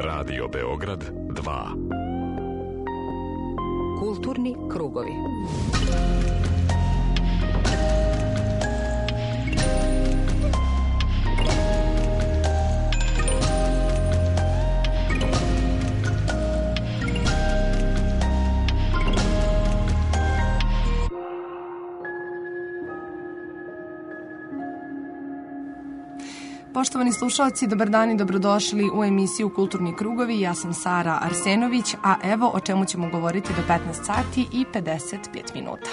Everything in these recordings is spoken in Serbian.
Radio Beograd 2. Kulturni krugovi. Poštovani slušalci, dobar dan i dobrodošli u emisiju Kulturni krugovi. Ja sam Sara Arsenović, a evo o čemu ćemo govoriti do 15 sati i 55 minuta.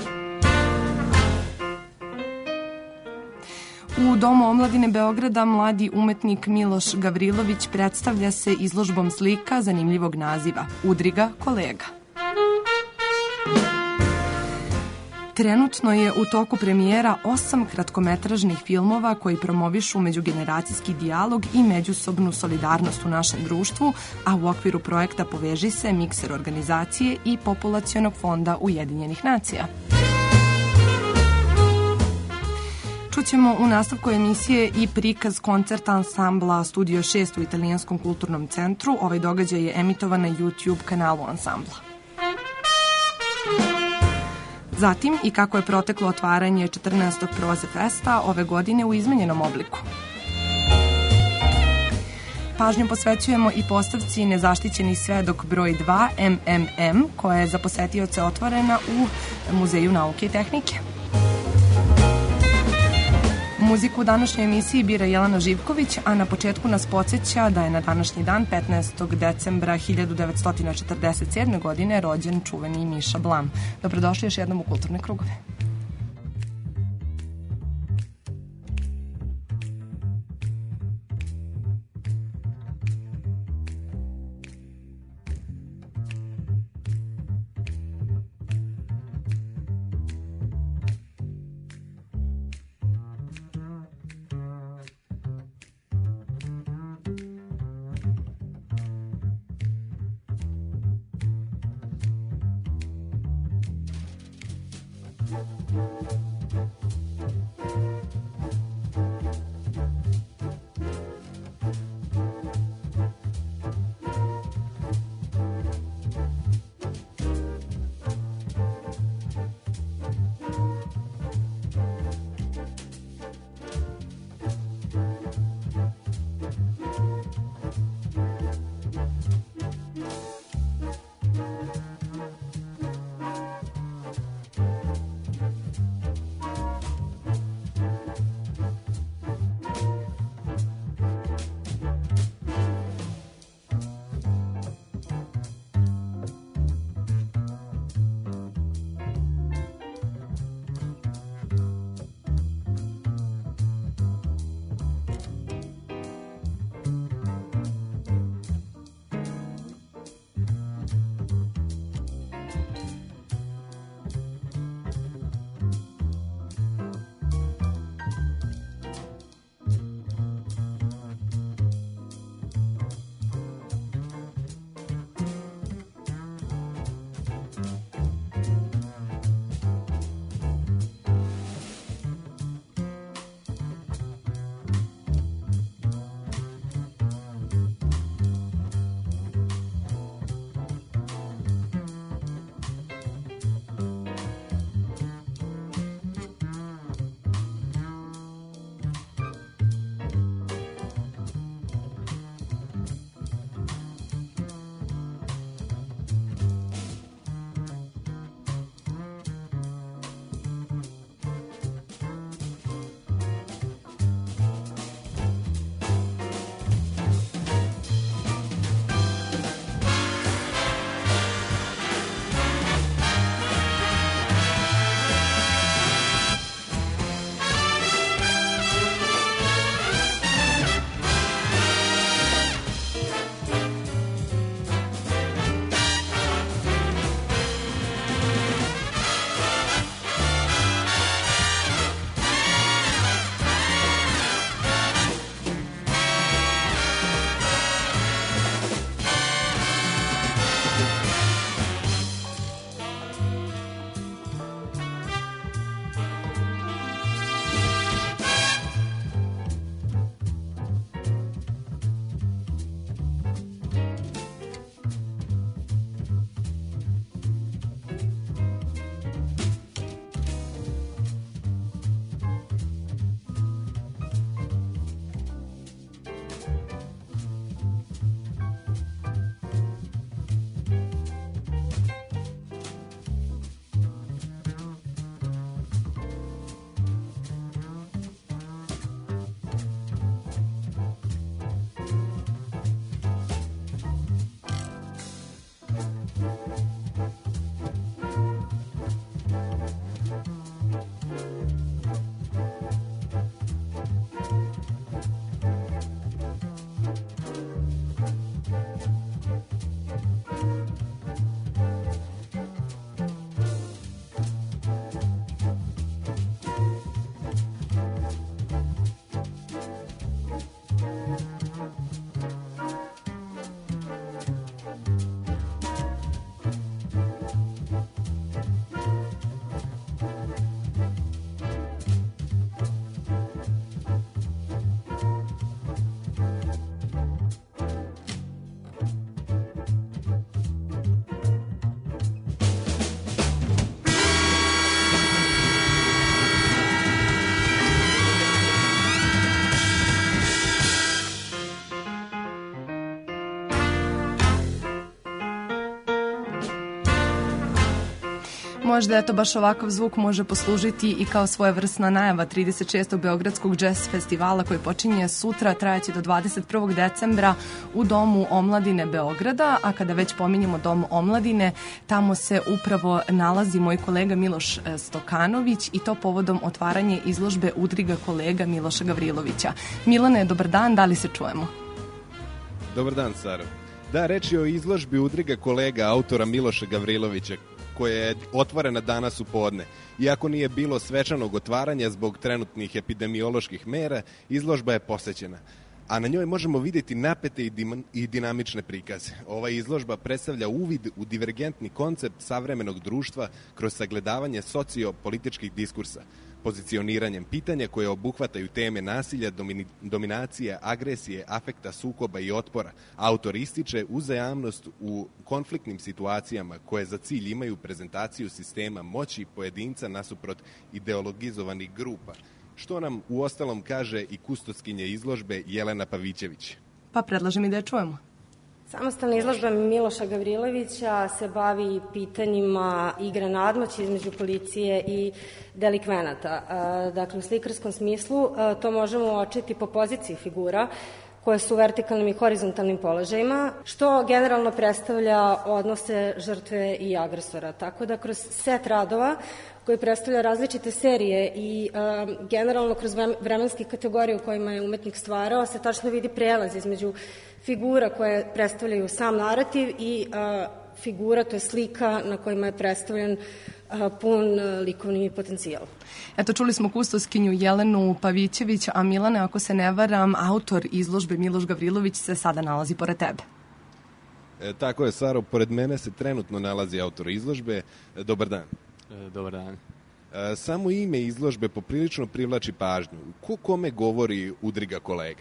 U Domu omladine Beograda mladi umetnik Miloš Gavrilović predstavlja se izložbom slika zanimljivog naziva Udriga kolega. Trenutno je u toku premijera 8 kratkometražnih filmova koji promovišu međugeneracijski dijalog i međusobnu solidarnost u našem društvu, a u okviru projekta Poveži se Mikser organizacije i Populacionog fonda Ujedinjenih nacija. Čućemo u nastavku emisije i prikaz koncerta ansambla Studio 6 u Italijanskom kulturnom centru. Ovaj događaj je emitovan na YouTube kanalu ansambla. Zatim i kako je proteklo otvaranje 14. Proze Festa ove godine u izmenjenom obliku. Pažnju posvećujemo i postavci Nezaštićeni svedok broj 2 MMM, koja je za posetioce otvorena u Muzeju nauke i tehnike. Muziku u današnjoj emisiji bira Jelena Živković, a na početku nas podsjeća da je na današnji dan 15. decembra 1947. godine rođen čuveni Miša Blam. Dobrodošli još jednom u Kulturne krugove. možda eto baš ovakav zvuk može poslužiti i kao svojevrsna najava 36. Beogradskog jazz festivala koji počinje sutra, trajaće do 21. decembra u Domu omladine Beograda, a kada već pominjemo Dom omladine, tamo se upravo nalazi moj kolega Miloš Stokanović i to povodom otvaranje izložbe Udriga kolega Miloša Gavrilovića. Milane, dobar dan, da li se čujemo? Dobar dan, Saro. Da, reč je o izložbi Udriga kolega autora Miloša Gavrilovića, koja je otvorena danas u podne. Iako nije bilo svečanog otvaranja zbog trenutnih epidemioloških mera, izložba je posećena. A na njoj možemo vidjeti napete i dinamične prikaze. Ova izložba predstavlja uvid u divergentni koncept savremenog društva kroz sagledavanje sociopolitičkih diskursa, pozicioniranjem pitanja koje obuhvataju teme nasilja, dominacije, agresije, afekta, sukoba i otpora. Autor ističe uzajamnost u konfliktnim situacijama koje za cilj imaju prezentaciju sistema moći pojedinca nasuprot ideologizovanih grupa, što nam uostalom kaže i kustoskinja izložbe Jelena Pavićević. Pa predlažem i da je čujemo. Samostalna izložba Miloša Gavrilovića se bavi pitanjima igre nadmoći između policije i delikvenata. Dakle, u slikarskom smislu to možemo uočiti po poziciji figura koje su u vertikalnim i horizontalnim položajima, što generalno predstavlja odnose žrtve i agresora. Tako da kroz set radova koji predstavlja različite serije i generalno kroz vremenske kategorije u kojima je umetnik stvarao se tačno vidi prelaz između figura koje predstavljaju sam narativ i figura, to je slika na kojima je predstavljen pun likovni potencijal. Eto, čuli smo kustoskinju Jelenu Pavićević, a Milane, ako se ne varam, autor izložbe Miloš Gavrilović se sada nalazi pored tebe. Tako je, Saro, pored mene se trenutno nalazi autor izložbe. Dobar dan. Dobar dan. Samo ime izložbe poprilično privlači pažnju. Ko kome govori Udriga kolega?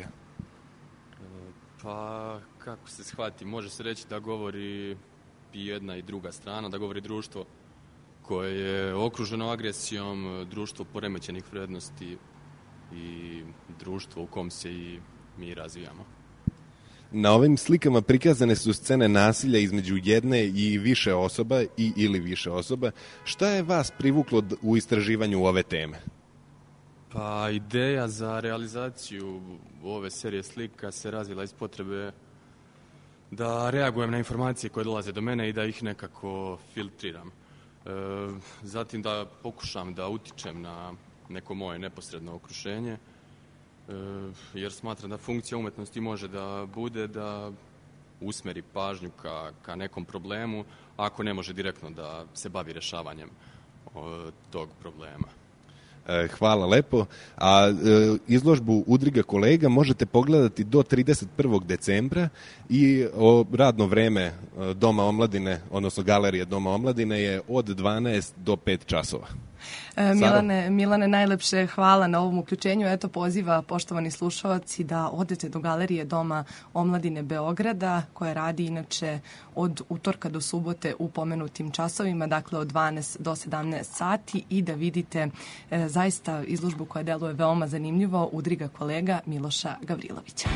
Pa, kako se shvati, može se reći da govori i jedna i druga strana, da govori društvo koje je okruženo agresijom, društvo poremećenih vrednosti i društvo u kom se i mi razvijamo. Na ovim slikama prikazane su scene nasilja između jedne i više osoba ili više osoba. Šta je vas privuklo u istraživanju ove teme? Pa ideja za realizaciju ove serije slika se razvila iz potrebe da reagujem na informacije koje dolaze do mene i da ih nekako filtriram. Zatim da pokušam da utičem na neko moje neposredno okruženje, jer smatram da funkcija umetnosti može da bude da usmeri pažnju ka nekom problemu, ako ne može direktno da se bavi rešavanjem tog problema. Hvala lepo. A izložbu Udriga kolega možete pogledati do 31. decembra i radno vreme Doma omladine, odnosno galerije Doma omladine je od 12 do 5 časova. Milane, najlepše hvala na ovom uključenju. Eto, poziva poštovani slušalci da odete do galerije Doma omladine Beograda, koja radi inače od utorka do subote u pomenutim časovima, dakle od 12 do 17 sati i da vidite zaista izložbu koja deluje veoma zanimljivo Udriga kolega Miloša Gavrilovića.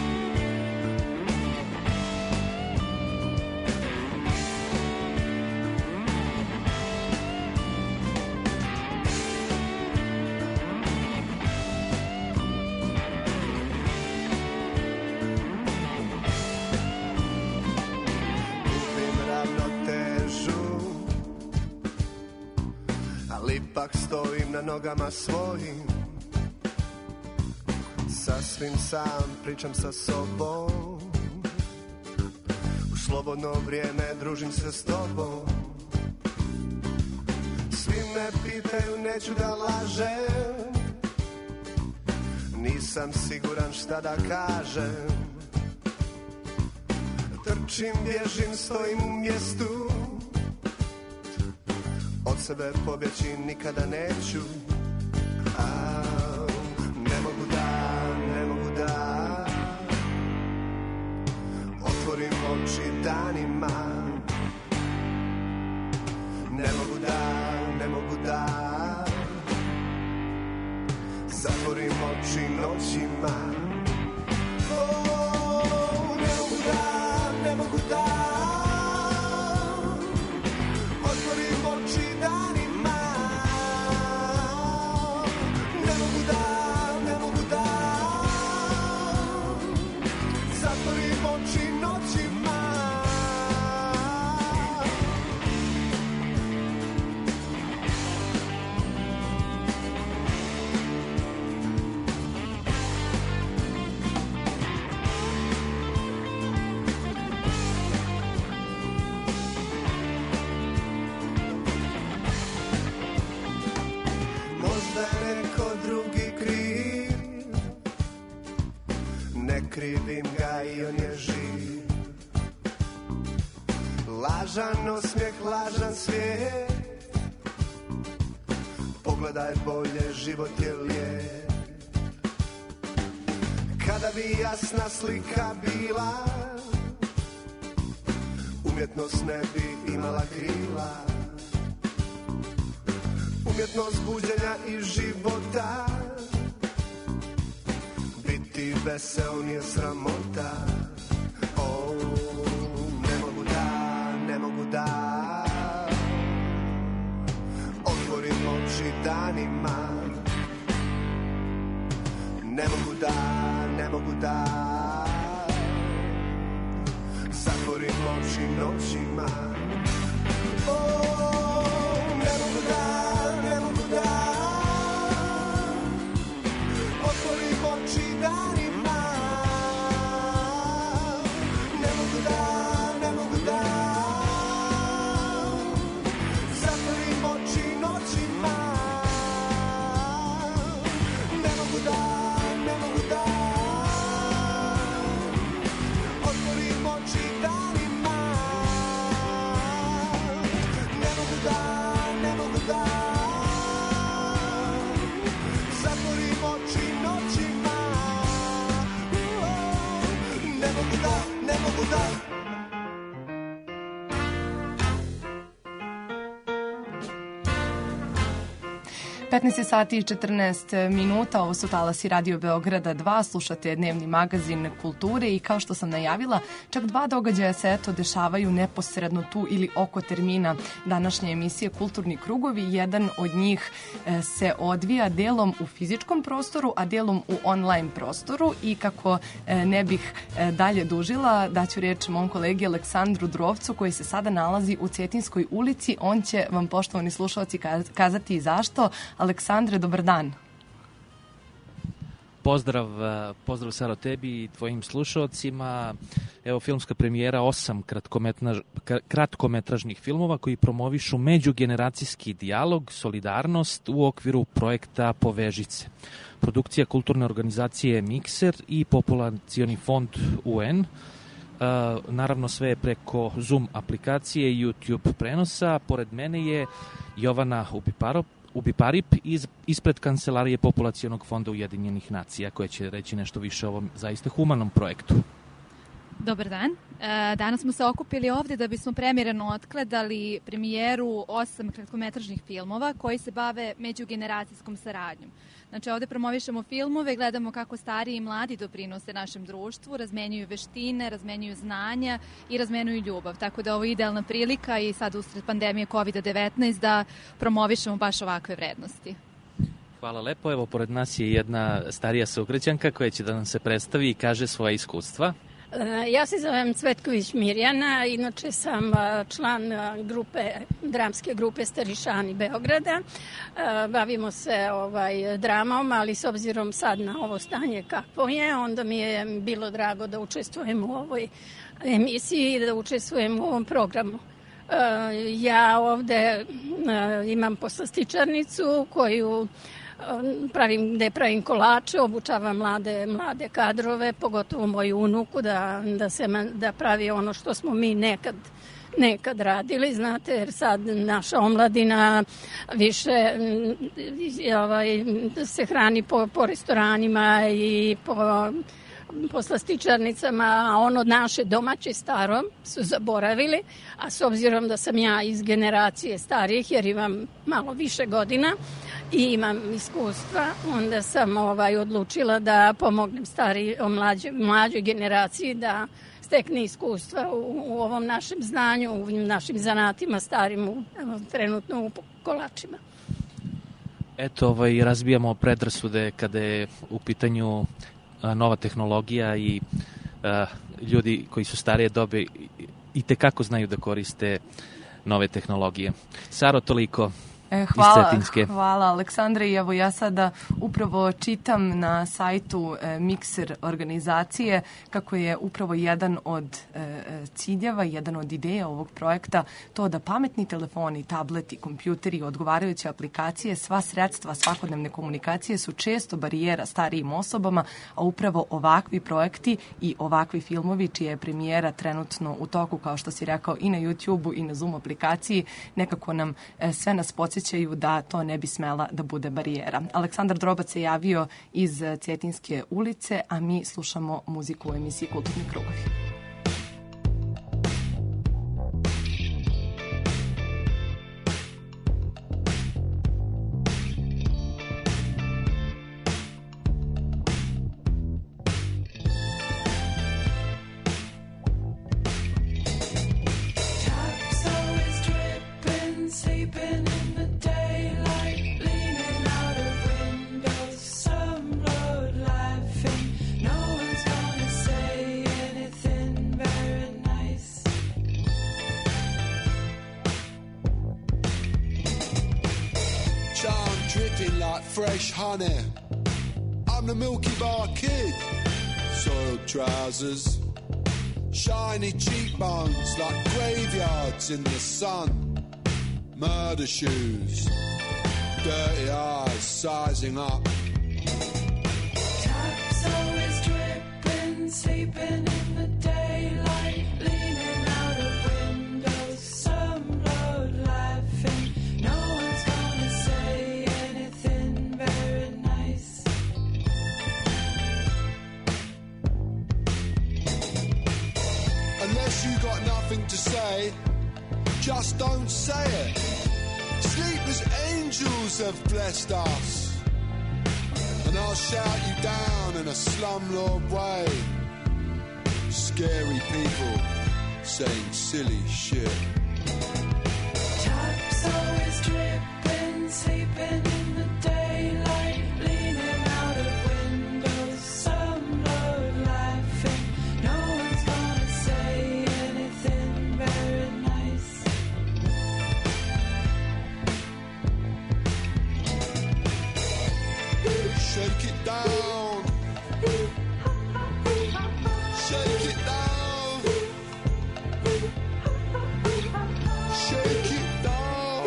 Ipak stojim na nogama svojim, sasvim sam pričam sa sobom. U slobodno vrijeme družim se s tobom. Svi me pitaju, neću da lažem, nisam siguran šta da kažem. Trčim, bježim, stojim u mjestu, od sebe pobjeći nikada neću. Ne mogu da otvorim oči danima. Ne mogu da zatvorim oči noćima. Ne mogu da otvorim oči danima. krivim ga i on je živ. Lažan osmijeh, lažan svijet, pogledaj bolje, život je lijep. Kada bi jasna slika bila, umjetnost ne bi imala krila. Umjetnost buđenja i života, biti vesel nije sramota. Oh, ne mogu da otvorim oči danima. Ne mogu da zatvorim oči noćima. Oh, ne mogu da otvorim oči danima. Ne mogu da zatvorim oči noćima. Ne mogu da otvorim oči danima. Ne mogu da zatvorim oči noćima. Ne mogu da 15 sati i 14 minuta, ovo su talasi Radio Beograda 2, slušate dnevni magazin kulture i kao što sam najavila, čak 2 događaja se dešavaju neposredno tu ili oko termina današnje emisije Kulturni krugovi. Jedan od njih se odvija delom u fizičkom prostoru, a delom u online prostoru i kako ne bih dalje dužila, daću reč mom kolegi Aleksandru Drovcu koji se sada nalazi u Cetinskoj ulici. On će vam, poštovani slušalci, kazati zašto. Aleksandre, dobar dan. Pozdrav Saro tebi i tvojim slušalcima. Evo filmska premijera 8 kratkometražnih filmova koji promovišu međugeneracijski dijalog, solidarnost u okviru projekta Povežice. Produkcija kulturne organizacije Mikser i populacioni fond UN. Naravno sve je preko Zoom aplikacije i YouTube prenosa. Pored mene je Jovana Ubiparip ispred Kancelarije populacionog fonda Ujedinjenih nacija, koja će reći nešto više o ovom zaista humanom projektu. Dobar dan. Danas smo se okupili ovdje da bismo premijerno otkledali premijeru 8 kratkometražnih filmova koji se bave međugeneracijskom saradnjom. Znači ovdje promovišemo filmove, gledamo kako stariji i mladi doprinose našem društvu, razmenjuju veštine, razmenjuju znanja i razmenjuju ljubav. Tako da ovo je idealna prilika i sad usred pandemije COVID-19 da promovišemo baš ovakve vrednosti. Hvala lepo. Evo, pored nas je jedna starija sugrađanka koja će da nam se predstavi i kaže svoje iskustva. Ja se zovem Cvetković Mirjana, inače sam član dramske grupe Starišani Beograda. Bavimo se dramom, ali s obzirom sad na ovo stanje kakvo je, onda mi je bilo drago da učestvujem u ovoj emisiji i da učestvujem u ovom programu. Ja ovde imam poslastičarnicu koju gde pravim kolače, obučavam mlade kadrove, pogotovo moju unuku da pravi ono što smo mi nekad radili, znate, jer sad naša omladina više se hrani po restoranima i po slastičarnicama, a ono naše domaće staro su zaboravili, a s obzirom da sam ja iz generacije starijih, jer imam malo više godina i imam iskustva, onda sam odlučila da pomognem mlađoj generaciji da stekne iskustva u ovom našem znanju, u našim zanatima starim, trenutno u kolačima. Eto, razbijamo predrasude kada je u pitanju nova tehnologija i ljudi koji su starije dobe i tekako znaju da koriste nove tehnologije. Saro, toliko. Hvala Aleksandre, i evo ja sada upravo čitam na sajtu Mikser organizacije kako je upravo jedan od ciljeva, jedan od ideja ovog projekta to da pametni telefoni, tableti, kompjuteri, odgovarajuće aplikacije, sva sredstva svakodnevne komunikacije su često barijera starijim osobama, a upravo ovakvi projekti i ovakvi filmovi čija je premijera trenutno u toku, kao što si rekao, i na YouTube-u i na Zoom aplikaciji, nekako nam sve nas podsjećaju da to ne bi smela da bude barijera. Aleksandar Drobac se javio iz Cetinjske ulice, a mi slušamo muziku u emisiji Kulturni krugovi. Fresh honey, I'm the Milky Bar Kid. Soiled trousers, shiny cheekbones like graveyards in the sun. Murder shoes, dirty eyes sizing up. Taps always dripping, sleeping in the daylight, leaning out of windows, some road laughing. No one's gonna say anything very nice. Unless you got nothing to say, just don't say it. Sleepless angels have blessed us, and I'll shout you down in a slumlord way. Scary people saying silly shit. Taps always dripping, sleeping in the daylight, leaning out of windows, some road laughing. No one's gonna say anything very nice. Shake it down. Shake it down. Shake it down.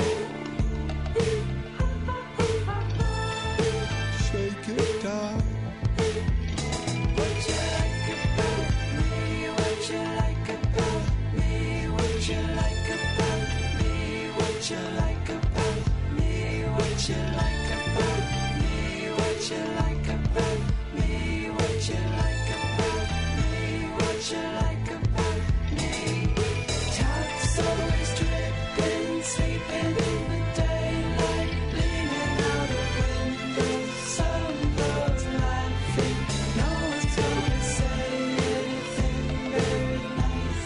Shake it down. What you like about me? What you like about me? What you like about me? What you like about me? What you like about me? What you like about me? What you like about me? What you like about me? Taps always dripping, sleeping in the daylight, leaning out of windows, some roads laughing. No one's gonna say anything very nice.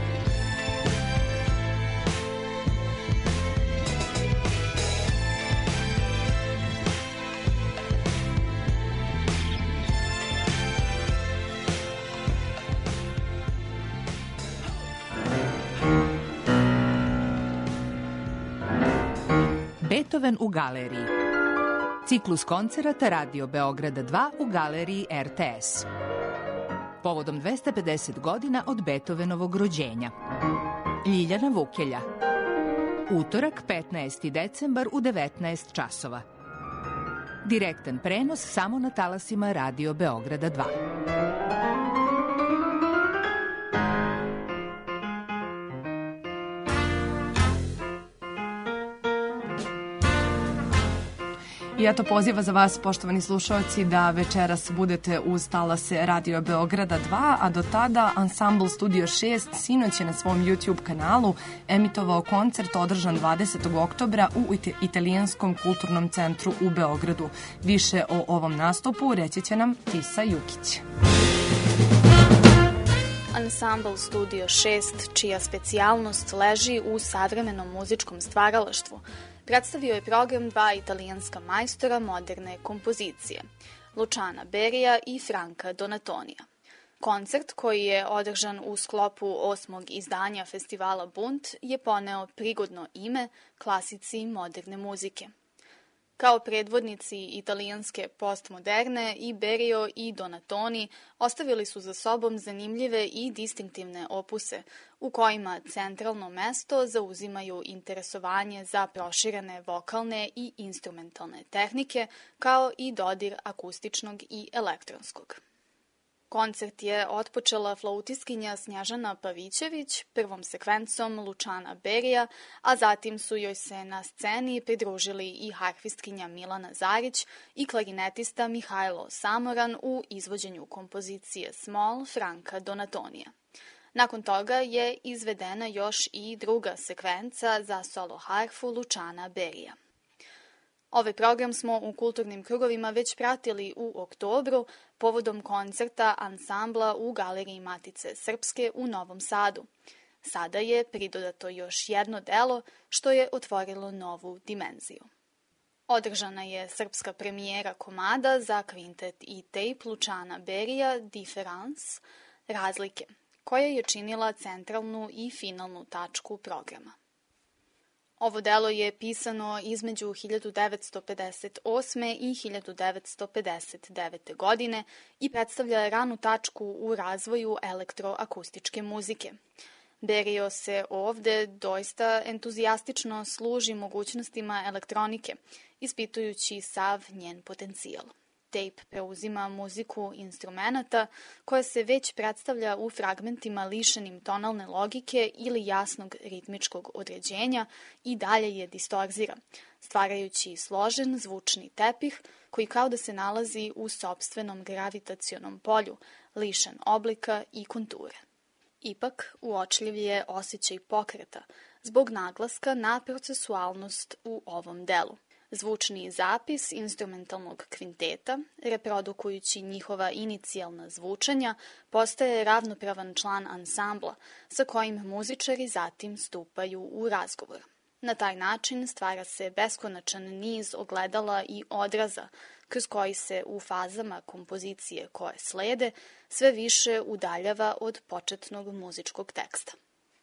Beethoven u galeriji. Ciklus koncerata Radio Beograda 2 u galeriji RTS. Povodom 250 godina od Beethovenovog rođenja. Ljiljana Vukelja. Utorak, 15. decembar u 19 časova. Direktan prenos samo na talasima Radio Beograda 2. I eto poziva za vas, poštovani slušalci, da večeras budete uz talase Radio Beograda 2, a do tada Ansambl Studio 6 sinoć je na svom YouTube kanalu emitovao koncert održan 20. oktobra u Italijanskom kulturnom centru u Beogradu. Više o ovom nastupu reći će nam Tisa Jukić. Ansambl Studio 6, čija specijalnost leži u savremenom muzičkom stvaralaštvu, predstavio je program dva italijanska majstora moderne kompozicije, Luciana Berija i Franka Donatonija. Koncert koji je održan u sklopu 8. izdanja festivala Bunt je poneo prigodno ime klasici moderne muzike. Kao predvodnici italijanske postmoderne, i Berio i Donatoni ostavili su za sobom zanimljive i distinktivne opuse, u kojima centralno mesto zauzimaju interesovanje za proširene vokalne i instrumentalne tehnike, kao i dodir akustičnog i elektronskog. Koncert je otpočela flautistkinja Snježana Pavićević, prvom sekvencom Lučana Berija, a zatim su joj se na sceni pridružili i harfistkinja Milana Zarić i klarinetista Mihajlo Samoran u izvođenju kompozicije Small Franka Donatonija. Nakon toga je izvedena još i druga sekvenca za solo harfu Lučana Berija. Ovaj program smo u kulturnim krugovima već pratili u oktobru povodom koncerta ansambla u Galeriji Matice Srpske u Novom Sadu. Sada je pridodato još jedno delo što je otvorilo novu dimenziju. Održana je srpska premijera komada za kvintet i tejp Lučana Berija Difference, razlike, koja je činila centralnu i finalnu tačku programa. Ovo delo je pisano između 1958. i 1959. godine i predstavlja ranu tačku u razvoju elektroakustičke muzike. Berio se ovde doista entuzijastično služi mogućnostima elektronike, ispitujući sav njen potencijal. Tape preuzima muziku instrumenata koja se već predstavlja u fragmentima lišenim tonalne logike ili jasnog ritmičkog određenja i dalje je distorzira, stvarajući složen zvučni tepih koji kao da se nalazi u sopstvenom gravitacionom polju, lišen oblika i konture. Ipak, uočljiv je osjećaj pokreta zbog naglaska na procesualnost u ovom delu. Zvučni zapis instrumentalnog kvinteta, reprodukujući njihova inicijalna zvučanja, postaje ravnopravan član ansambla, sa kojim muzičari zatim stupaju u razgovor. Na taj način stvara se beskonačan niz ogledala i odraza, kroz koji se u fazama kompozicije koje slede sve više udaljava od početnog muzičkog teksta.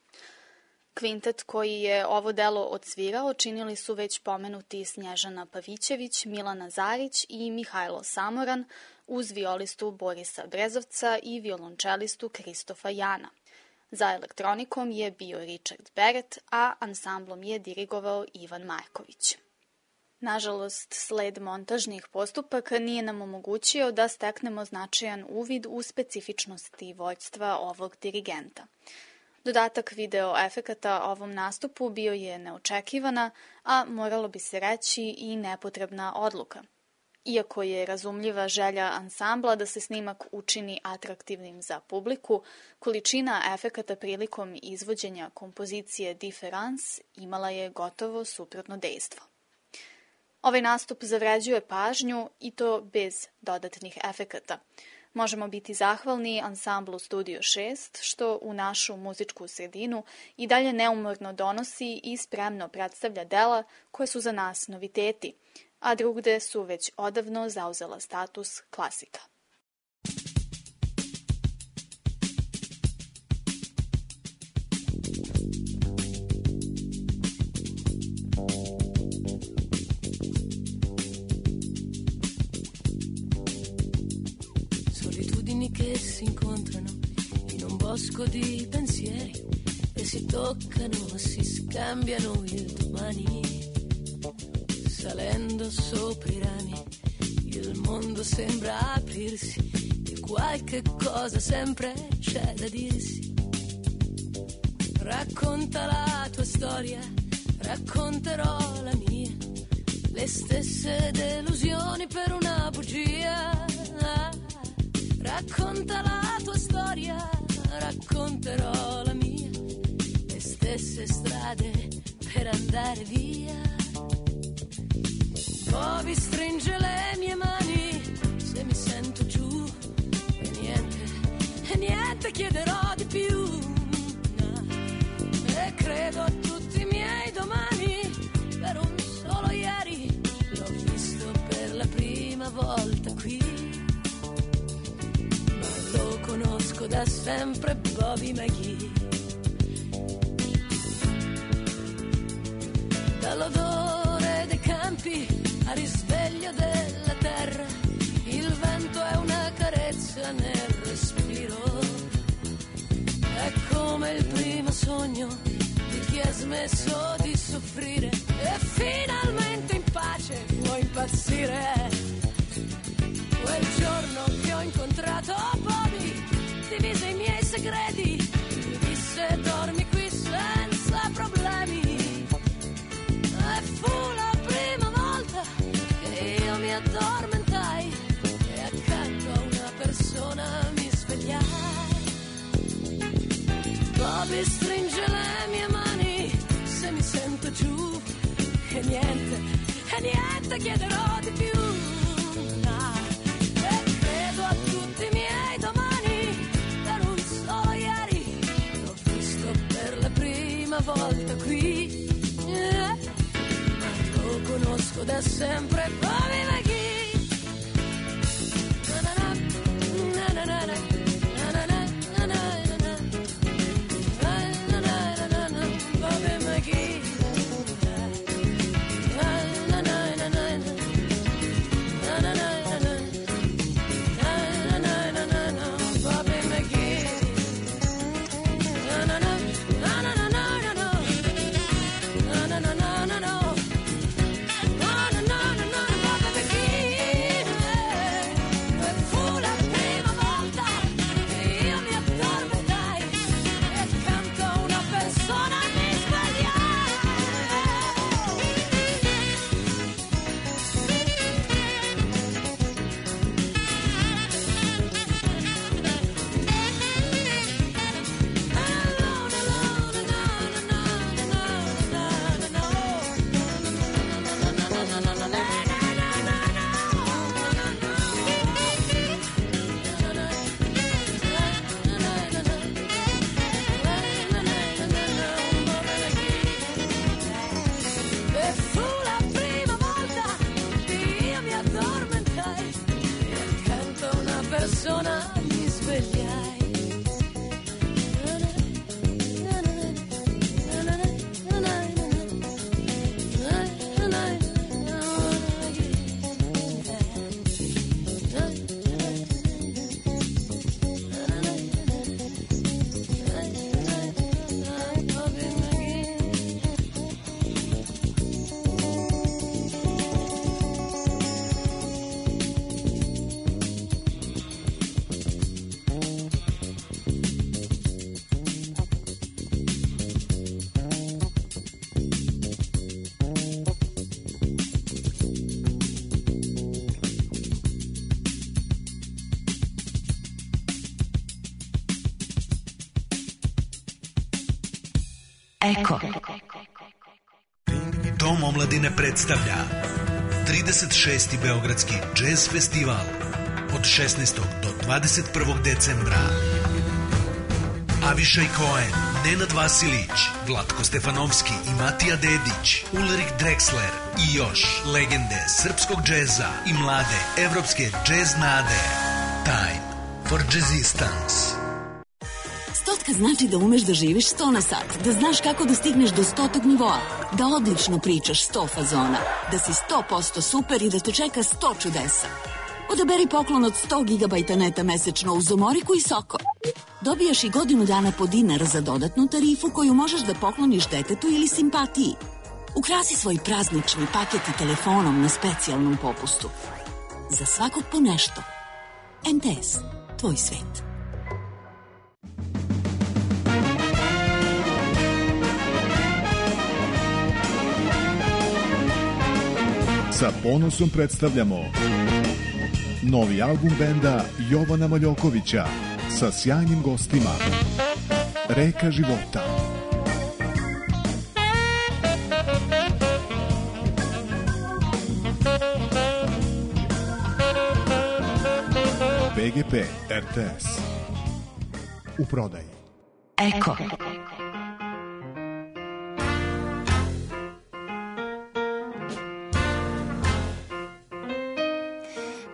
Kvintet koji je ovo delo odsvirao činili su već pomenuti Snježana Pavićević, Milana Zarić i Mihajlo Samoran uz violistu Borisa Brezovca i violončelistu Kristofa Jana. Za elektronikom je bio Richard Beret, a ansamblom je dirigovao Ivan Marković. Nažalost, sled montažnih postupaka nije nam omogućio da steknemo značajan uvid u specifičnosti vođstva ovog dirigenta. Dodatak video efekata ovom nastupu bio je neočekivana, a moralo bi se reći i nepotrebna odluka. Iako je razumljiva želja ansambla da se snimak učini atraktivnim za publiku, količina efekata prilikom izvođenja kompozicije Difference imala je gotovo suprotno dejstvo. Ovaj nastup zavređuje pažnju i to bez dodatnih efekata. Možemo biti zahvalni ansamblu Studio 6, što u našu muzičku sredinu i dalje neumorno donosi i spremno predstavlja dela koje su za nas noviteti, a drugde su već odavno zauzela status klasika. Che si incontrano in un bosco di pensieri e si toccano, si scambiano il domani. Salendo sopra i rami, il mondo sembra aprirsi e qualche cosa sempre c'è da dirsi. Racconta la tua storia, racconterò la mia, le stesse delusioni per una bugia. Racconta la tua storia, racconterò la mia, le stesse strade per andare via. Poi stringe le mie mani se mi sento giù e niente chiederò di più. E credo a tutti i miei domani, per un solo ieri l'ho visto per la prima volta qui. Conosco da sempre Bobby McGee. Dall'odore dei campi al risveglio della terra, il vento è una carezza nel respiro. È come il primo sogno di chi ha smesso di soffrire e finalmente in pace può impazzire. Quel giorno che ho incontrato Bobby, divise i miei segreti, mi disse dormi qui senza problemi. E fu la prima volta che io mi addormentai e accanto a una persona mi svegliai. Bobby stringe le mie mani se mi sento giù, e niente chiederò di più. No. E credo a tutti i miei domani, per un solo ieri l'ho visto per la prima volta qui. Ma lo conosco da sempre, Bobby McGee. Na na na na na na. Eko. Dom omladine predstavlja 36. Beogradski džez festival od 16. do 21. decembra. Avišaj Cohen, Nenad Vasilić, Vlatko Stefanovski i Matija Dedić, Ulrich Drexler i još legende srpskog džeza i mlade evropske džez nade. Time for Jazzistance. Stotka znači da umeš da živiš 100 na sat, da znaš kako da stigneš do 100. nivoa, da odlično pričaš 100 fazona, da si 100% super i da te čeka 100 čudesa. Odaberi poklon od 100 GB neta mesečno uz Omoriku i Soko. Dobijaš i godinu dana po dinar za dodatnu tarifu koju možeš da pokloniš detetu ili simpatiji. Ukrasi svoj praznični paket i telefonom na specijalnom popustu. Za svakog po nešto. MTS, tvoj svet. Sa ponosom predstavljamo novi album benda Jovana Maljokovića sa sjajnim gostima. Reka života. PGP RTS. U prodaji. Eko.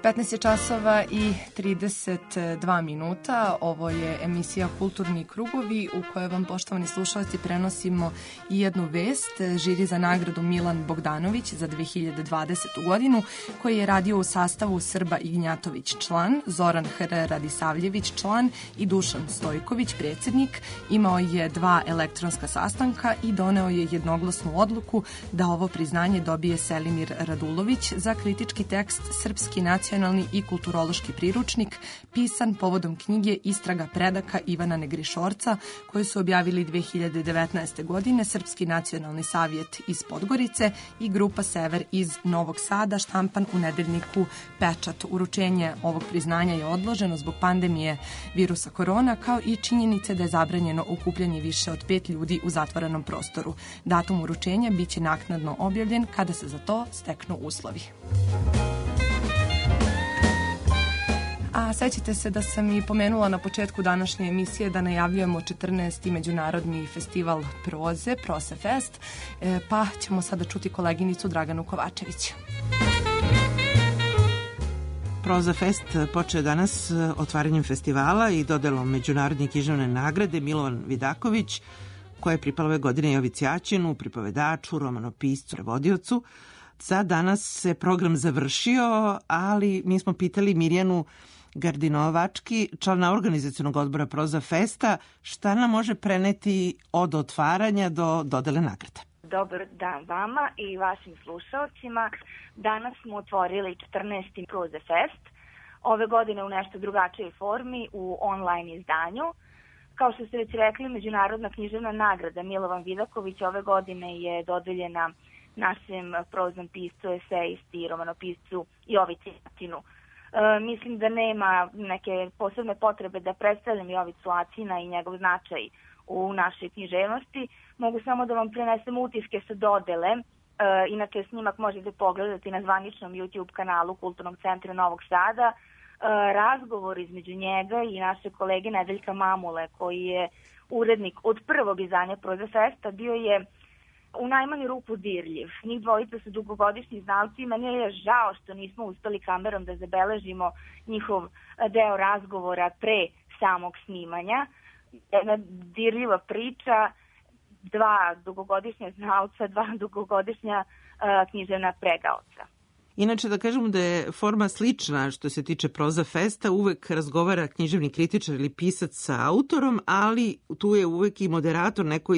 15 je časova i 32 minuta. Ovo je emisija Kulturni krugovi u kojoj vam, poštovani slušalci, prenosimo i jednu vest. Žiri za nagradu Milan Bogdanović za 2020. godinu, koji je radio u sastavu Srba Ignjatović član, Zoran Hr. Radisavljević član i Dušan Stojković predsjednik, imao je 2 elektronska sastanka i doneo je jednoglasnu odluku da ovo priznanje dobije Selimir Radulović za kritički tekst Srpski nacionalni i kulturološki priručnik, pisan povodom knjige Istraga predaka Ivana Negrišorca, koju su objavili 2019. godine Srpski nacionalni savjet iz Podgorice i Grupa Sever iz Novog Sada, štampan u nedeljniku Pečat. Uručenje ovog priznanja je odloženo zbog pandemije virusa korona, kao i činjenice da je zabranjeno okupljanje više od 5 ljudi u zatvorenom prostoru. Datum uručenja biće naknadno objavljen kada se za to steknu uslovi. A sećate se da sam i pomenula na početku današnje emisije da najavljujemo 14. međunarodni festival proze, Prosefest, pa ćemo sada čuti koleginicu Draganu Kovačević. Prozafest počeo danas otvaranjem festivala i dodelom međunarodne književne nagrade Milovan Vidaković, koja je pripala ove godine Jovici Aćinu, pripovedaču, romanopiscu, prevodiocu. Za danas se program završio, ali mi smo pitali Mirjanu Gardinovački, člana organizacionog odbora Prozafesta, šta nam može preneti od otvaranja do dodele nagrade. Dobar dan vama i vašim slušalcima. Danas smo otvorili 14. Prozafest. Ove godine u nešto drugačijoj formi, u online izdanju. Kao što ste već rekli, međunarodna književna nagrada Milovan Vidaković ove godine je dodeljena našem proznom piscu, esejisti i romanopiscu Jovici Aćinu. Mislim da nema neke posebne potrebe da predstavljam Jovicu Aćina i njegov značaj u našoj književnosti. Mogu samo da vam prenesem utiske sa dodele. Inače, snimak možete pogledati na zvaničnom YouTube kanalu Kulturnog centra Novog Sada. Razgovor između njega i naše kolege Nedeljka Mamule, koji je urednik od prvog izdanja Prozafesta, bio je u najmanju ruku dirljiv. Njih dvojica su dugogodišnji znalci i meni je žao što nismo uspeli kamerom da zabeležimo njihov deo razgovora pre samog snimanja. Jedna dirljiva priča, 2 dugogodišnja znalca, 2 dugogodišnja književna pregaoca. Inače, da kažemo da je forma slična što se tiče Prozafesta, uvek razgovara književni kritičar ili pisac sa autorom, ali tu je uvek i moderator, neko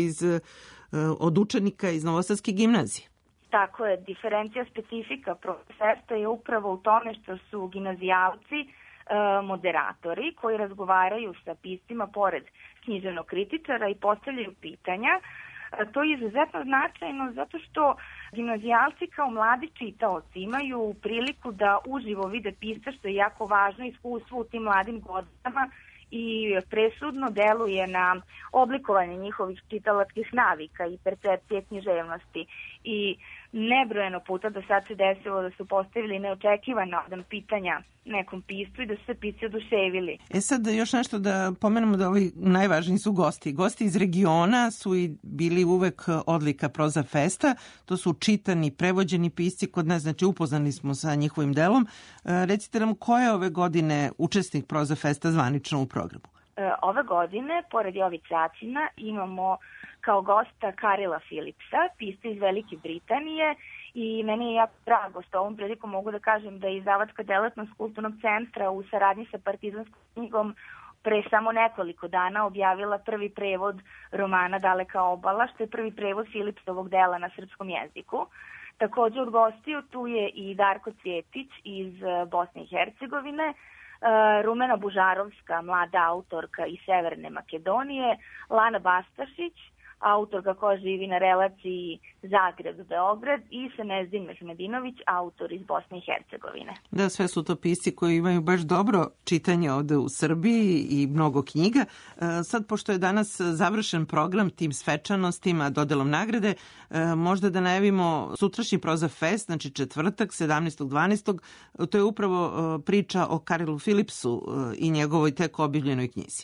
od učenika iz Novosadske gimnazije. Tako je, diferencija specifika Prozafesta je upravo u tome što su gimnazijalci moderatori koji razgovaraju sa piscima pored književnog kritičara i postavljaju pitanja. To je izuzetno značajno zato što gimnazijalci kao mladi čitaoci imaju priliku da uživo vide pisca, što je jako važno iskustvo u tim mladim godinama i presudno deluje na oblikovanje njihovih čitalačkih navika i percepcije književnosti. I nebrojeno puta do sad se desilo da su postavili neočekivana pitanja nekom piscu i da su se pisci oduševili. Sad još nešto da pomenemo, da ovi najvažniji su gosti. Gosti iz regiona su i bili uvek odlika Prozafesta. To su čitani, prevođeni pisci kod nas, znači upoznani smo sa njihovim delom. Recite nam, ko je ove godine učesnik Prozafesta zvanično u programu? Ove godine, pored Jovice Aćina, imamo kao gosta Karila Philipsa, pisca iz Velike Britanije, i meni je jako drago što ovom prilikom mogu da kažem da je izdavačka delatnost Kulturnog centra u saradnji sa Partizanskom knjigom pre samo nekoliko dana objavila prvi prevod romana Daleka obala, što je prvi prevod Philipsovog dela na srpskom jeziku. Također od gostiju tu je i Darko Cvjetić iz Bosne i Hercegovine, Rumena Bužarovska, mlada autorka iz Severne Makedonije, Lana Bastašić, autorka koja živi na relaciji Zagreb-Beograd, i Senezdin Mehmedinović, autor iz Bosne i Hercegovine. Da, sve su to pisci koji imaju baš dobro čitanje ovde u Srbiji i mnogo knjiga. Sad, pošto je danas završen program tim svečanostima, dodelom nagrade, možda da najavimo sutrašnji Prozafest, znači četvrtak, 17.12. To je upravo priča o Karilu Philipsu i njegovoj tek objavljenoj knjizi.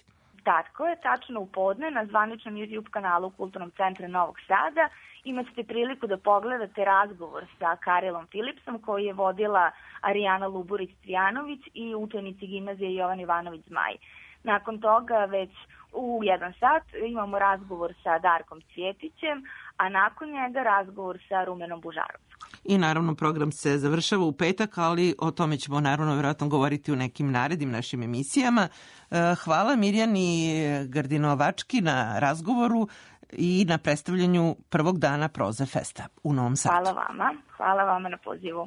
Tako je, tačno u podne na zvaničnom YouTube kanalu Kulturnog centra Novog Sada imate priliku da pogledate razgovor sa Karilom Filipsom koji je vodila Arijana Luburić-Cvijanović i učenici gimnazije Jovan Ivanović Zmaj. Nakon toga već u 1 sat imamo razgovor sa Darkom Cvjetićem, a nakon njega razgovor sa Rumenom Bužarovskom. I naravno program se završava u petak, ali o tome ćemo naravno vjerojatno govoriti u nekim narednim našim emisijama. Hvala Mirjani Gardinovački na razgovoru i na predstavljanju prvog dana Proze Festa u Novom Sadu. Hvala vama na pozivu.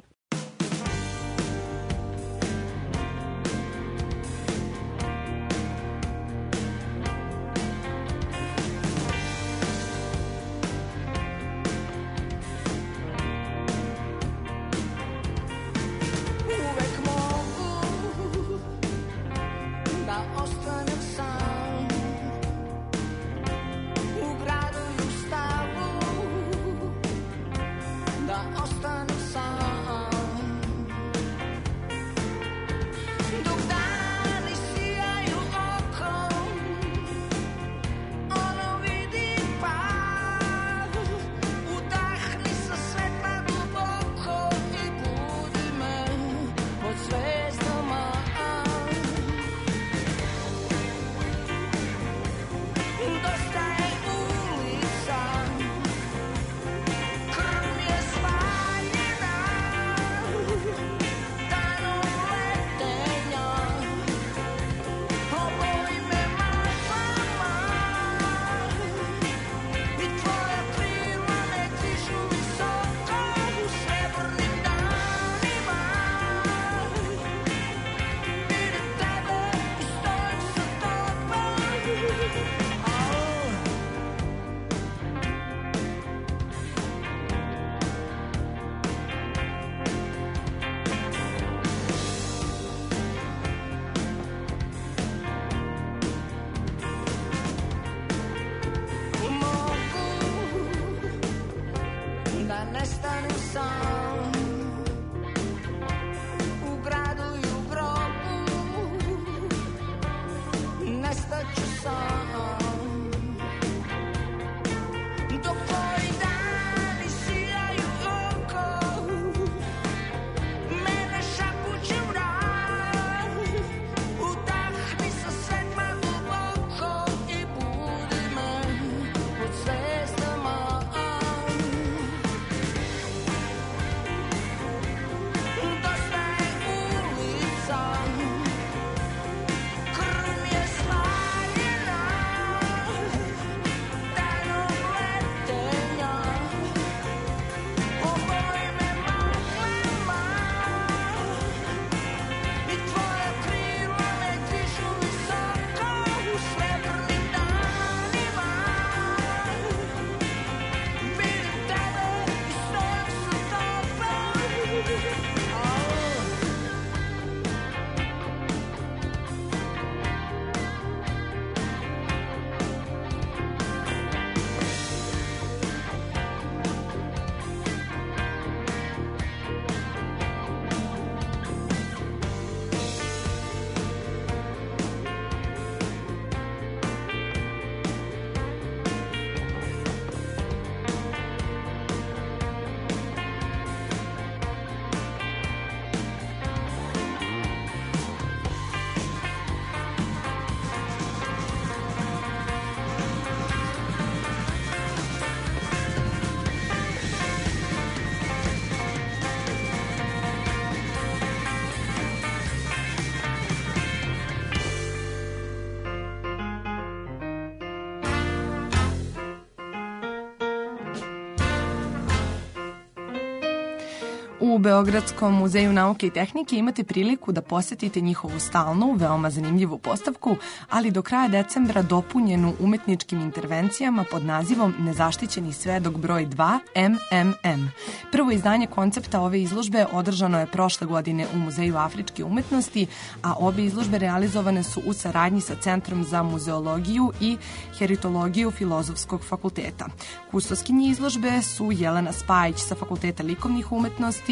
U Beogradskom muzeju nauke i tehnike imate priliku da posetite njihovu stalnu, veoma zanimljivu postavku, ali do kraja decembra dopunjenu umetničkim intervencijama pod nazivom Nezaštićeni svedok broj 2 MMM. Prvo izdanje koncepta ove izložbe održano je prošle godine u Muzeju afričke umetnosti, a obe izložbe realizovane su u saradnji sa Centrom za muzeologiju i heritologiju Filozofskog fakulteta. Kustoskinji izložbe su Jelena Spajić sa Fakulteta likovnih umetnosti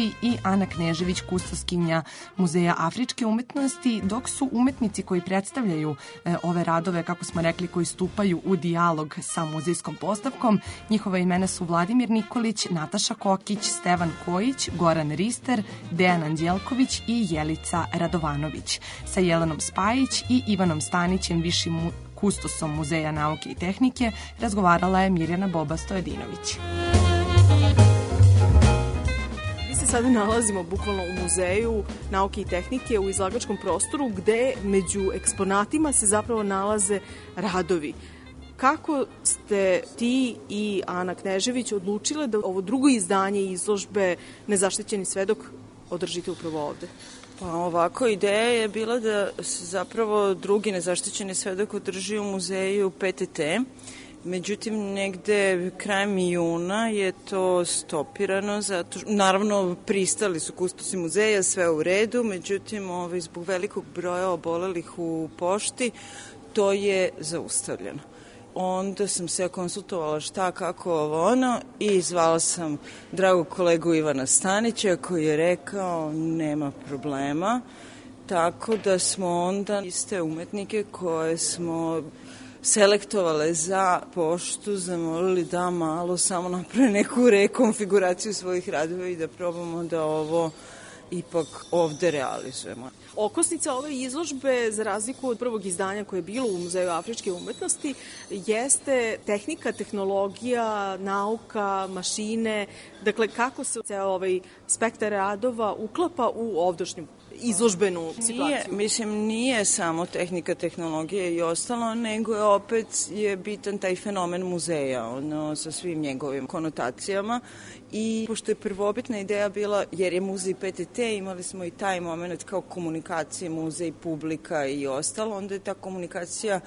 Hrvatskoj i Ana Knežević, kustoskinja Muzeja afričke umetnosti, dok su umetnici koji predstavljaju ove radove, kako smo rekli, koji stupaju u dijalog sa muzejskom postavkom. Njihova imena su Vladimir Nikolić, Nataša Kokić, Stevan Kojić, Goran Rister, Dejan Anđelković i Jelica Radovanović. Sa Jelenom Spajić i Ivanom Stanićem, višim kustosom Muzeja nauke i tehnike, razgovarala je Mirjana Boba-Stojedinović. Mi se sada nalazimo bukvalno u Muzeju nauke i tehnike u izlagačkom prostoru gde među eksponatima se zapravo nalaze radovi. Kako ste ti i Ana Knežević odlučile da ovo drugo izdanje izložbe Nezaštićeni svedok održite upravo ovde? Pa ovako, ideja je bila da se zapravo drugi Nezaštićeni svedok održi u muzeju PTT. Međutim, negde krajem juna je to stopirano, zato naravno pristali su kustosi muzeja, sve u redu, međutim, zbog velikog broja obolelih u pošti, to je zaustavljeno. Onda sam se konsultovala šta, kako, ono, i zvala sam dragog kolegu Ivana Stanića koji je rekao nema problema, tako da smo onda iste umetnike koje smo selektovale za poštu zamolili da malo samo naprave neku rekonfiguraciju svojih radova i da probamo da ovo ipak ovde realizujemo. Okosnica ove izložbe, za razliku od prvog izdanja koje je bilo u Muzeju afričke umetnosti, jeste tehnika, tehnologija, nauka, mašine. Dakle, kako se ceo ovaj spektar radova uklapa u ovdašnju izložbenu situaciju? Nije samo tehnika, tehnologija i ostalo, nego je opet bitan taj fenomen muzeja, sa svim njegovim konotacijama. I pošto je prvobitna ideja bila, jer je muzej PTT, imali smo i taj moment kao komunikacije muzej, publika i ostalo, onda je ta komunikacija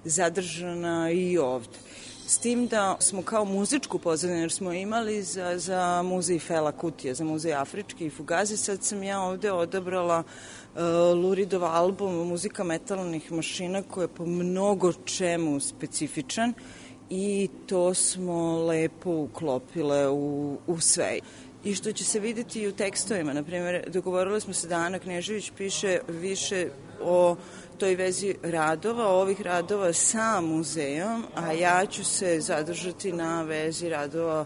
zadržana i ovde. S tim da smo kao muzičku pozadinu, jer smo imali za muzej Fela Kutija, za muzej afrički i Fugazi, sad sam ja ovde odabrala Luridov album Muzika metalnih mašina, koji je po mnogo čemu specifičan i to smo lepo uklopile u sve. I što će se videti i u tekstovima, na primjer, dogovorili smo se da Ana Knežević piše više o toj vezi radova, ovih radova sa muzejom, a ja ću se zadržati na vezi radova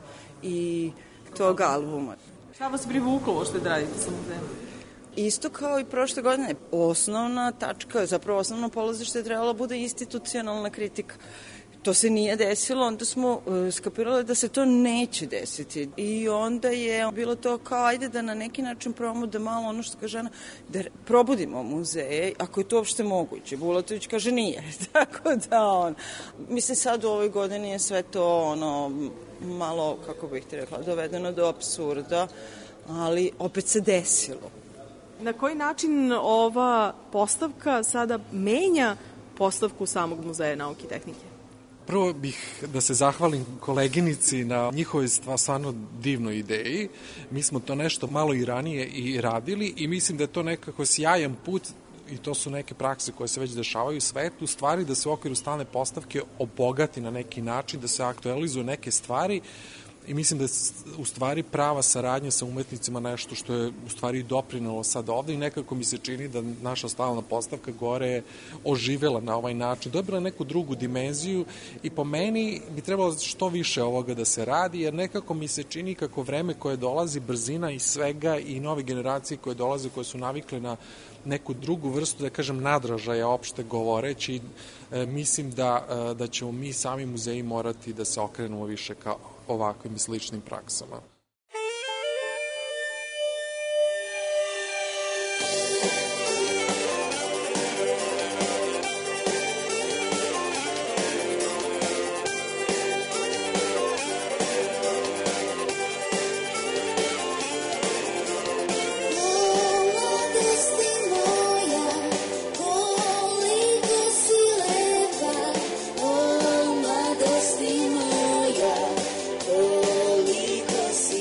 i tog albuma. Šta vas privuklo što da radite sa muzejom? Isto kao i prošle godine. Osnovna tačka, zapravo osnovno polazište je trebala bude institucionalna kritika. To se nije desilo, onda smo skapirali da se to neće desiti. I onda je bilo to kao ajde da na neki način probamo da malo ono što kaže Ana, da probudimo muzeje, ako je to uopšte moguće. Bulatović kaže nije. Tako da mislim sad u ovoj godini je sve to malo, kako bih ti rekla, dovedeno do apsurda, ali opet se desilo. Na koji način ova postavka sada menja postavku samog Muzeja nauke i tehnike? Prvo bih da se zahvalim koleginici na njihovoj stvarno divnoj ideji. Mi smo to nešto malo i ranije i radili i mislim da je to nekako sjajan put i to su neke prakse koje se već dešavaju u svetu, stvari da se u okviru stalne postavke obogati na neki način, da se aktualizuju neke stvari i mislim da je u stvari prava saradnja sa umetnicima nešto što je u stvari doprinelo sad ovde i nekako mi se čini da naša stalna postavka gore je oživela na ovaj način, dobila neku drugu dimenziju i po meni bi trebalo što više ovoga da se radi, jer nekako mi se čini kako vreme koje dolazi, brzina i svega i nove generacije koje dolaze, koje su navikle na neku drugu vrstu, da kažem, nadražaja opšte govoreći, mislim da ćemo mi sami muzeji morati da se okrenemo više ka ovakvim i sličnim praksama. Koliko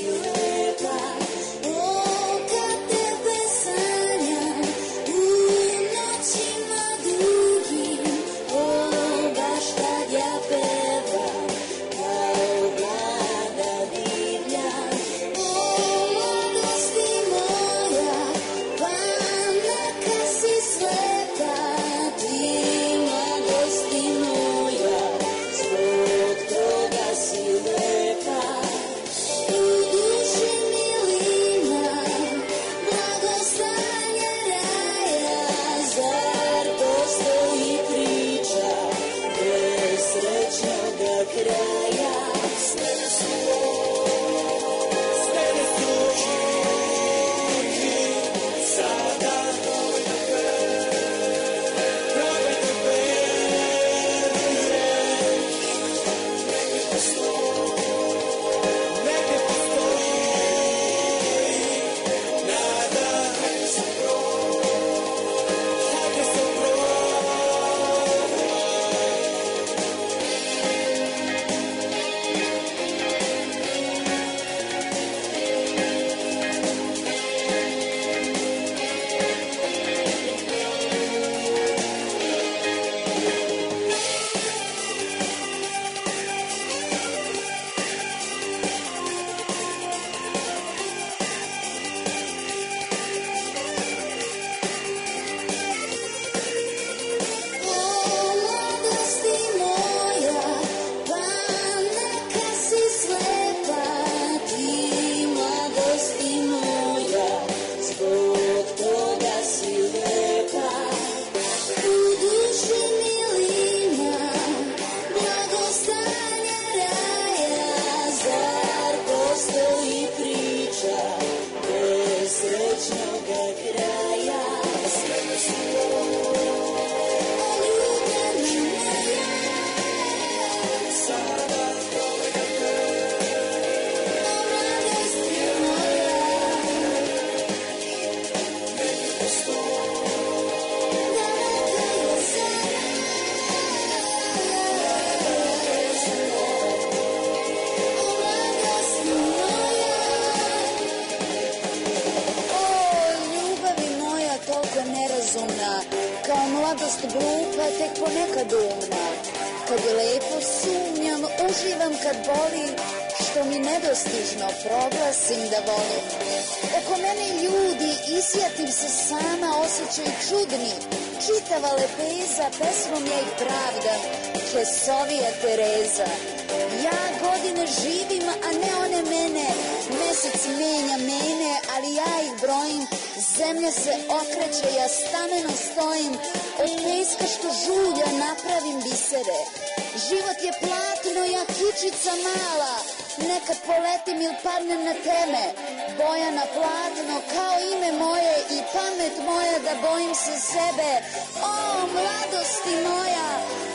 nerazumna, kao mladost glupa, tek ponekad umna. Kad je lepo sumnjam, uživam kad boli, što mi nedostižno proglasim da volim. Oko mene ljudi, isjatim se sama, osjećaj čudni, čitava lepeza, pesmom ja ih pravdam, Kesovija Tereza. Ja godine živim, a ne one mene, mesec menja mene, ali ja ih brojim, zemlja se okreće, ja stameno stojim, od peska što žulja napravim bisere. Život je platno, ja kičica mala, nekad poletim ili padnem na teme, boja na platno kao ime moje i pamet moja da bojim se sebe. O, mladosti moja,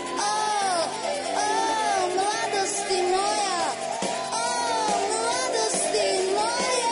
mladosti moja, mladosti moja.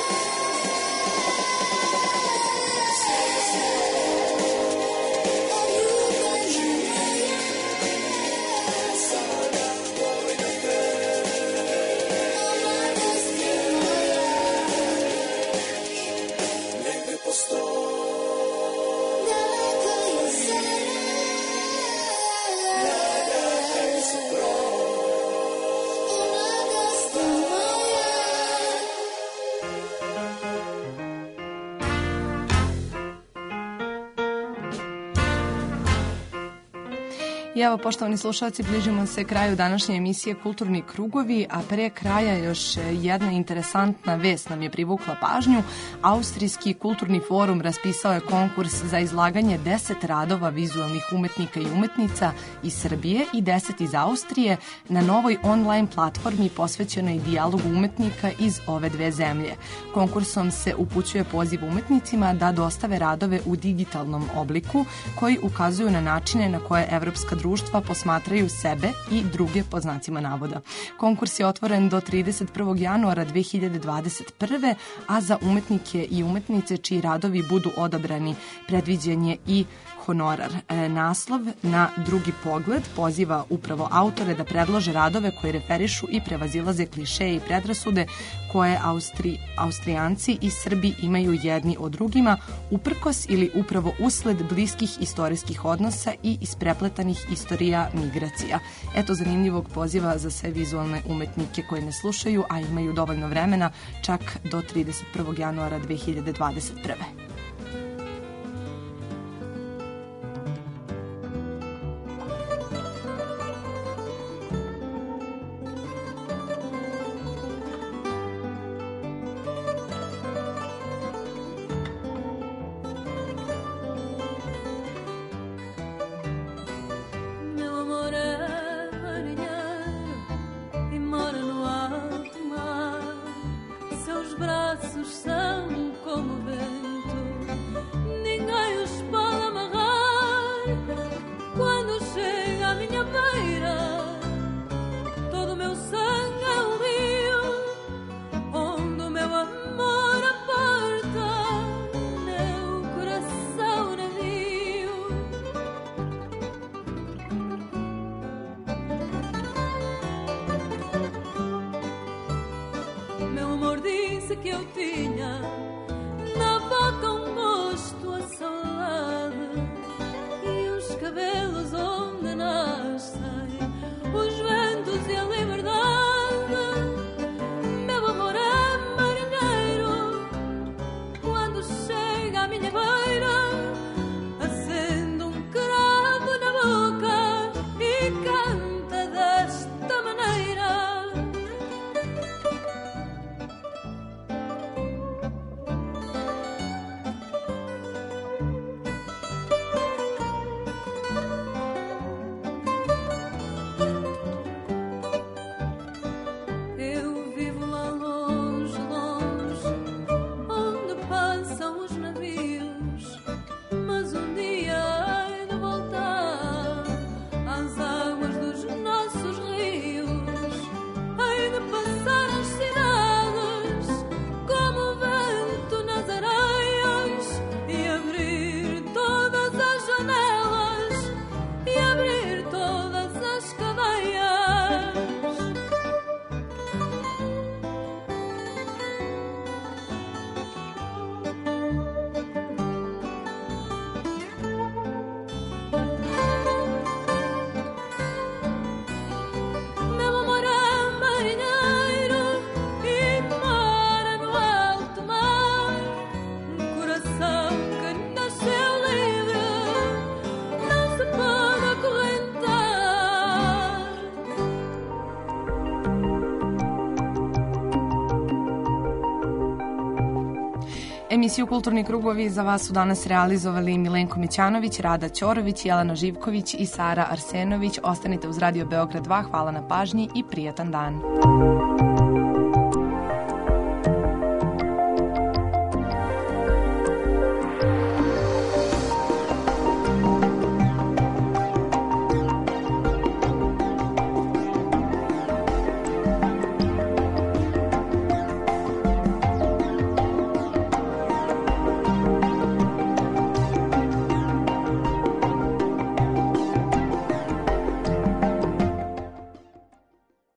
I evo, poštovani slušalci, bližimo se kraju današnje emisije Kulturni krugovi, a pre kraja još jedna interesantna vest nam je privukla pažnju. Austrijski kulturni forum raspisao je konkurs za izlaganje 10 radova vizualnih umetnika i umetnica iz Srbije i 10 iz Austrije na novoj online platformi posvećenoj dijalogu umetnika iz ove dve zemlje. Konkursom se upućuje poziv umetnicima da dostave radove u digitalnom obliku koji ukazuju na načine na koje evropska društva posmatraju sebe i druge po znacima navoda. Konkurs je otvoren do 31. januara 2021. a za umetnike i umetnice čiji radovi budu odabrani predviđen je i honorar. Naslov Na drugi pogled poziva upravo autore da predlože radove koji referišu i prevazilaze klišeje i predrasude koje Austrijanci i Srbi imaju jedni o drugima, uprkos ili upravo usled bliskih istorijskih odnosa i isprepletanih istorija migracija. Eto zanimljivog poziva za sve vizualne umetnike koji ne slušaju, a imaju dovoljno vremena, čak do 31. januara 2021. Emisiju Kulturni krugovi za vas su danas realizovali Milenko Mićanović, Rada Ćorović, Jelena Živković i Sara Arsenović. Ostanite uz Radio Beograd 2. Hvala na pažnji i prijatan dan.